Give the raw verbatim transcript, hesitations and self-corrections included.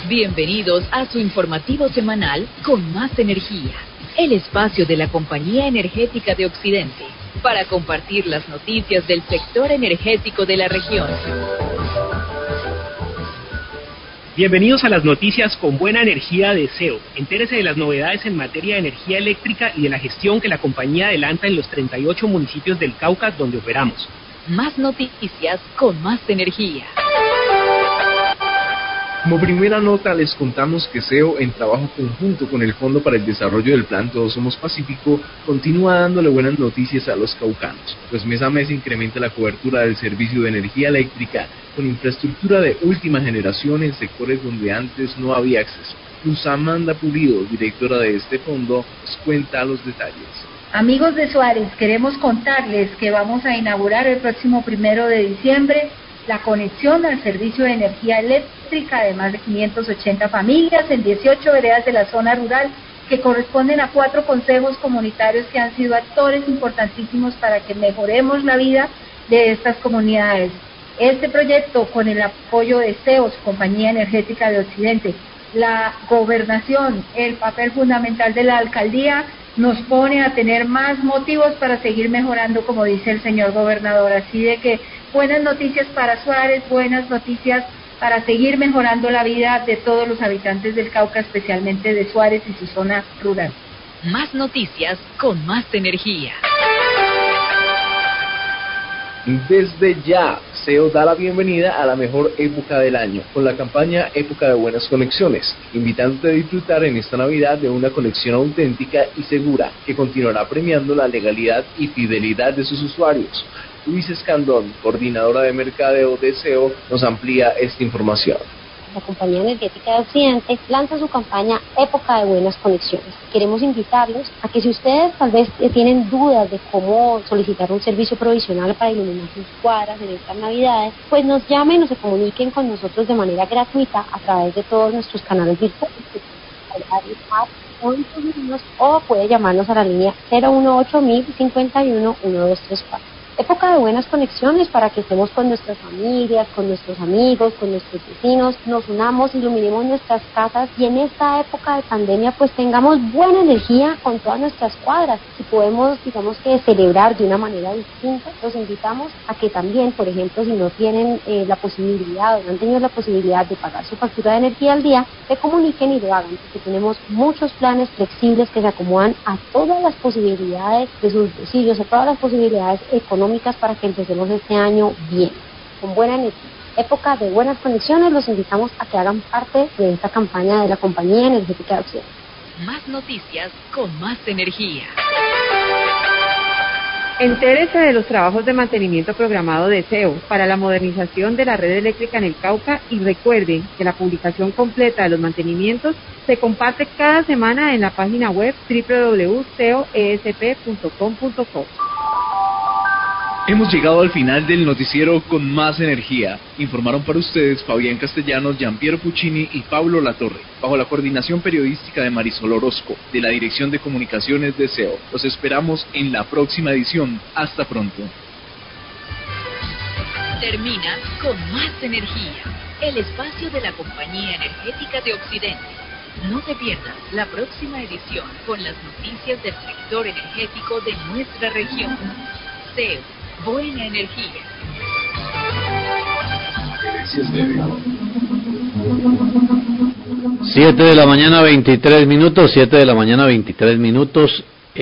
Bienvenidos a su informativo semanal Con Más Energía, el espacio de la Compañía Energética de Occidente, para compartir las noticias del sector energético de la región. Bienvenidos a las noticias con buena energía de S E O. Entérese de las novedades en materia de energía eléctrica y de la gestión que la compañía adelanta en los treinta y ocho municipios del Cauca donde operamos. Más noticias con más energía. Como primera nota les contamos que S E O, en trabajo conjunto con el Fondo para el Desarrollo del Plan Todos Somos Pacífico, continúa dándole buenas noticias a los caucanos, pues mes a mes incrementa la cobertura del servicio de energía eléctrica con infraestructura de última generación en sectores donde antes no había acceso. Luz Amanda Pulido, directora de este fondo, nos cuenta los detalles. Amigos de Suárez, queremos contarles que vamos a inaugurar el próximo primero de diciembre la conexión al servicio de energía eléctrica de más de quinientas ochenta familias en dieciocho veredas de la zona rural que corresponden a cuatro consejos comunitarios que han sido actores importantísimos para que mejoremos la vida de estas comunidades. Este proyecto, con el apoyo de S E O, Compañía Energética de Occidente, la gobernación, el papel fundamental de la alcaldía, nos pone a tener más motivos para seguir mejorando, como dice el señor gobernador. Así de que buenas noticias para Suárez, buenas noticias para seguir mejorando la vida de todos los habitantes del Cauca, especialmente de Suárez y su zona rural. Más noticias con más energía. Desde ya, S E O da la bienvenida a la mejor época del año, con la campaña Época de Buenas Conexiones, invitándote a disfrutar en esta Navidad de una conexión auténtica y segura, que continuará premiando la legalidad y fidelidad de sus usuarios. Luis Escandón, coordinadora de mercadeo de S E O, nos amplía esta información. La Compañía Energética de Occidente lanza su campaña Época de Buenas Conexiones. Queremos invitarlos a que si ustedes tal vez tienen dudas de cómo solicitar un servicio provisional para iluminar sus cuadras en estas Navidades, pues nos llamen o se comuniquen con nosotros de manera gratuita a través de todos nuestros canales virtuales o puede llamarnos a la línea cero uno ocho mil cincuenta y uno uno dos tres cuatro. Época de buenas conexiones para que estemos con nuestras familias, con nuestros amigos, con nuestros vecinos, nos unamos, iluminemos nuestras casas y en esta época de pandemia pues tengamos buena energía con todas nuestras cuadras. Si podemos, digamos que celebrar de una manera distinta, los invitamos a que también, por ejemplo, si no tienen eh, la posibilidad o no han tenido la posibilidad de pagar su factura de energía al día, se comuniquen y lo hagan, porque tenemos muchos planes flexibles que se acomodan a todas las posibilidades de sus bolsillos, a todas las posibilidades económicas para que empecemos este año bien, con buena energía. Época de buenas conexiones, los invitamos a que hagan parte de esta campaña de la Compañía Energética de Occidente. Más noticias con más energía. Entérese de los trabajos de mantenimiento programado de S E O para la modernización de la red eléctrica en el Cauca y recuerde que la publicación completa de los mantenimientos se comparte cada semana en la página web doble u doble u doble u punto c e o e s p punto com punto co. Hemos llegado al final del noticiero Con Más Energía. Informaron para ustedes Fabián Castellanos, Gianpiero Puccini y Pablo Latorre, bajo la coordinación periodística de Marisol Orozco, de la Dirección de Comunicaciones de S E O. Los esperamos en la próxima edición. Hasta pronto. Termina Con Más Energía, el espacio de la Compañía Energética de Occidente. No te pierdas la próxima edición con las noticias del sector energético de nuestra región. S E O. Buena energía. siete de la mañana veintitrés minutos, siete de la mañana veintitrés minutos.